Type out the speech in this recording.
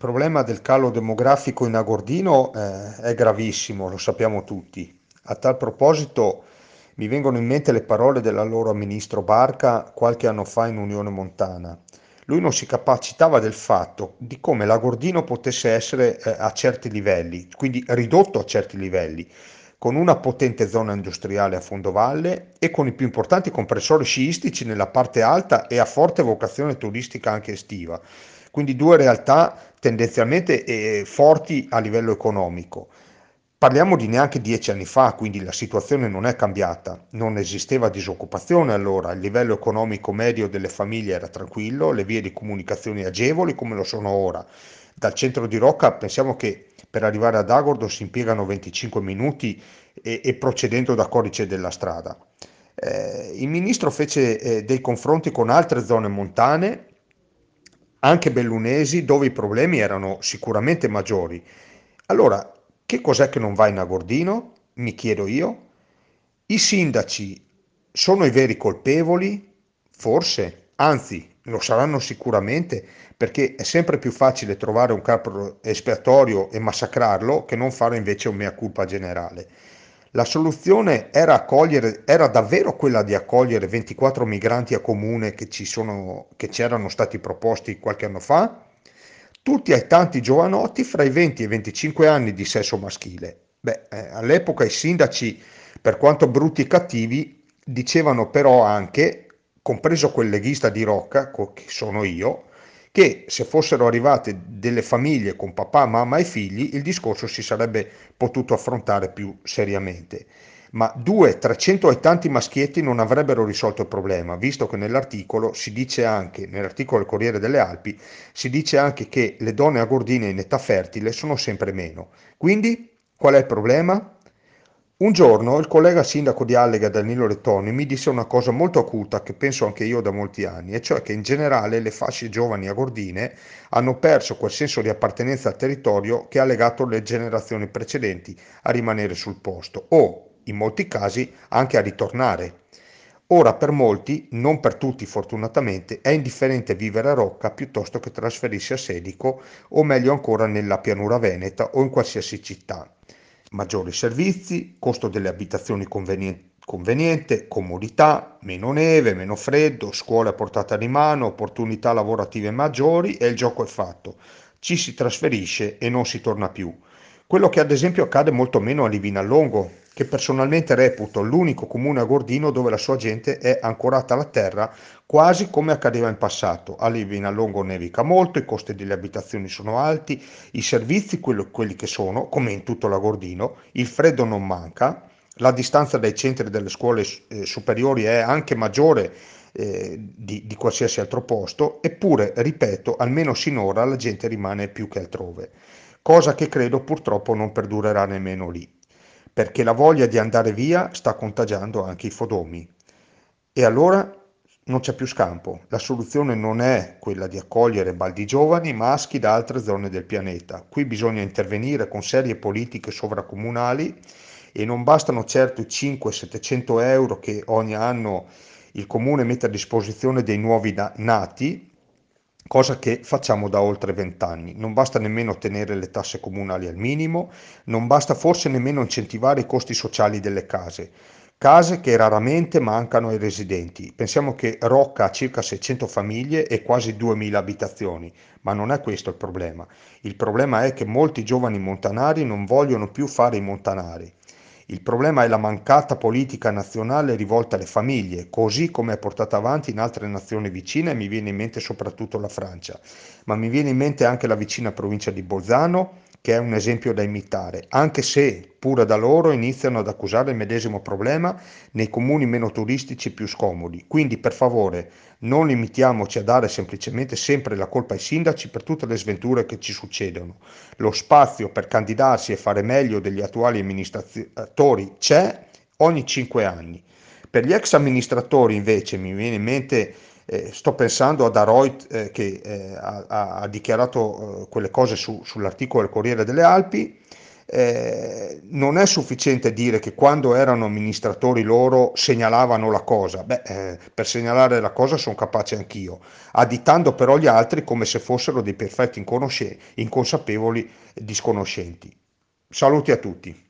problema del calo demografico in Agordino è gravissimo, lo sappiamo tutti. A tal proposito mi vengono in mente le parole dell'allora ministro Barca qualche anno fa in Unione Montana. Lui non si capacitava del fatto di come l'Agordino potesse essere a certi livelli, quindi ridotto a certi livelli, con una potente zona industriale a fondovalle e con i più importanti comprensori sciistici nella parte alta e a forte vocazione turistica anche estiva. Quindi due realtà tendenzialmente forti a livello economico. Parliamo di neanche 10 anni fa, quindi la situazione non è cambiata, non esisteva disoccupazione allora, il livello economico medio delle famiglie era tranquillo, le vie di comunicazione agevoli come lo sono ora. Dal centro di Rocca pensiamo che per arrivare ad Agordo si impiegano 25 minuti e procedendo da codice della strada. Il ministro fece dei confronti con altre zone montane, anche bellunesi, dove i problemi erano sicuramente maggiori. Allora, che cos'è che non va in Agordino? Mi chiedo io. I sindaci sono i veri colpevoli? Forse, anzi, lo saranno sicuramente, perché è sempre più facile trovare un capo espiatorio e massacrarlo che non fare invece un mea culpa generale. La soluzione era davvero quella di accogliere 24 migranti a comune che ci erano stati proposti qualche anno fa? Tutti ai tanti giovanotti fra i 20 e i 25 anni di sesso maschile. Beh, all'epoca i sindaci, per quanto brutti e cattivi, dicevano però anche, compreso quel leghista di Rocca, che sono io, che se fossero arrivate delle famiglie con papà, mamma e figli, il discorso si sarebbe potuto affrontare più seriamente. Ma 200-300 ai tanti maschietti non avrebbero risolto il problema, visto che nell'articolo si dice anche, nell'articolo del Corriere delle Alpi, si dice anche che le donne agordine in età fertile sono sempre meno. Quindi, qual è il problema? Un giorno il collega sindaco di Allega Danilo Lettoni mi disse una cosa molto acuta che penso anche io da molti anni, e cioè che in generale le fasce giovani agordine hanno perso quel senso di appartenenza al territorio che ha legato le generazioni precedenti a rimanere sul posto o, in molti casi, anche a ritornare. Ora per molti, non per tutti fortunatamente, è indifferente vivere a Rocca piuttosto che trasferirsi a Sedico o meglio ancora nella pianura veneta o in qualsiasi città. Maggiori servizi, costo delle abitazioni conveniente, comodità, meno neve, meno freddo, scuole a portata di mano, opportunità lavorative maggiori e il gioco è fatto. Ci si trasferisce e non si torna più. Quello che ad esempio accade molto meno a Livinallongo, che personalmente reputo l'unico comune agordino dove la sua gente è ancorata alla terra quasi come accadeva in passato. A Livinallongo nevica molto, i costi delle abitazioni sono alti, i servizi quelli che sono, come in tutto l'Agordino, il freddo non manca, la distanza dai centri delle scuole superiori è anche maggiore di qualsiasi altro posto, eppure, ripeto, almeno sinora la gente rimane più che altrove, cosa che credo purtroppo non perdurerà nemmeno lì, perché la voglia di andare via sta contagiando anche i fodomi. E allora non c'è più scampo. La soluzione non è quella di accogliere baldi giovani maschi da altre zone del pianeta. Qui bisogna intervenire con serie politiche sovracomunali e non bastano certo i 500-700 euro che ogni anno il comune mette a disposizione dei nuovi nati, cosa che facciamo da oltre 20 anni. Non basta nemmeno tenere le tasse comunali al minimo, non basta forse nemmeno incentivare i costi sociali delle case. Case che raramente mancano ai residenti. Pensiamo che Rocca ha circa 600 famiglie e quasi 2000 abitazioni, ma non è questo il problema. Il problema è che molti giovani montanari non vogliono più fare i montanari. Il problema è la mancata politica nazionale rivolta alle famiglie, così come è portata avanti in altre nazioni vicine, mi viene in mente soprattutto la Francia, ma mi viene in mente anche la vicina provincia di Bolzano, che è un esempio da imitare, anche se pure da loro iniziano ad accusare il medesimo problema nei comuni meno turistici e più scomodi. Quindi, per favore, non limitiamoci a dare semplicemente sempre la colpa ai sindaci per tutte le sventure che ci succedono. Lo spazio per candidarsi e fare meglio degli attuali amministratori c'è ogni 5 anni. Per gli ex amministratori invece mi viene in mente, sto pensando ad Aroit che ha dichiarato quelle cose sull'articolo del Corriere delle Alpi, Non è sufficiente dire che quando erano amministratori loro segnalavano la cosa. Beh, per segnalare la cosa sono capace anch'io, additando però gli altri come se fossero dei perfetti inconsapevoli disconoscenti. Saluti a tutti.